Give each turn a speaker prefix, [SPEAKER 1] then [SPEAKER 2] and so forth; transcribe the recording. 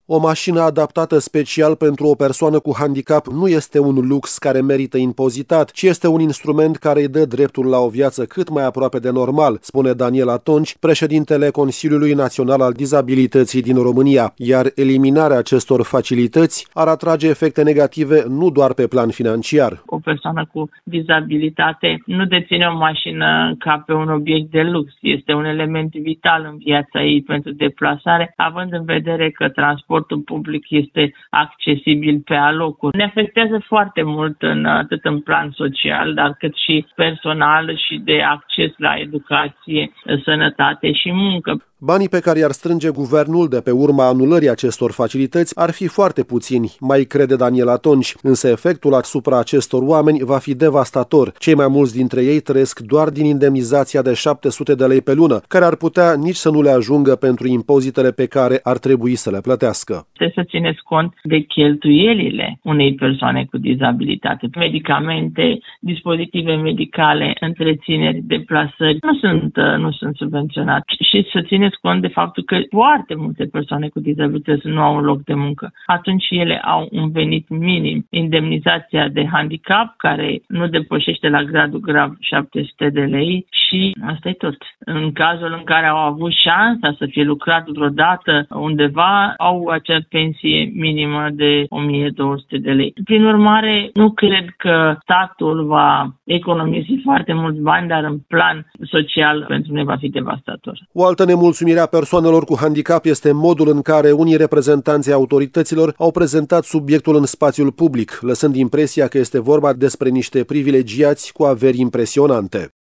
[SPEAKER 1] O mașină adaptată special pentru o persoană cu handicap nu este un lux care merită impozitat, ci este un instrument care îi dă dreptul la o viață cât mai aproape de normal, spune Daniel Atonci, președintele Consiliului Național al Dizabilității din România, iar eliminarea acestor facilități ar atrage efecte negative nu doar pe plan financiar.
[SPEAKER 2] O persoană cu dizabilitate nu deține o mașină ca pe un obiect de lux. Este un element vital în viața ei pentru deplasare, având în vedere că transportul public este accesibil pe alocuri. Ne afectează foarte mult atât în plan social, dar cât și personal și de acces la educație, sănătate și muncă.
[SPEAKER 1] Banii pe care i-ar strânge guvernul de pe urma anulării acestor facilități ar fi foarte puțini, mai crede Daniel Atonci, însă efectul asupra acestor oameni va fi devastator. Cei mai mulți dintre ei trăiesc doar din indemnizația de 700 de lei pe lună, care ar putea nici să nu le ajungă pentru impozitele pe care ar trebui să le plătească.
[SPEAKER 2] Trebuie să țineți cont de cheltuielile unei persoane cu dizabilitate. Medicamente, dispozitive medicale, întrețineri, deplasări nu sunt subvenționate. Și să țineți cont de faptul că foarte multe persoane cu dizabilități nu au un loc de muncă. Atunci ele au un venit minim. Indemnizația de handicap, care nu depășește la gradul grav 700 de lei și asta e tot. În cazul în care au avut șansa să fie lucrat vreodată undeva, au acea pensie minimă de 1200 de lei. Prin urmare, nu cred că statul va economisi foarte mulți bani, dar în plan social pentru noi va fi devastator.
[SPEAKER 1] O altă nemulțumire a persoanelor cu handicap este modul în care unii reprezentanți ai autorităților au prezentat subiectul în spațiul public, lăsând impresia că este vorba despre niște privilegiați cu averi impresionante.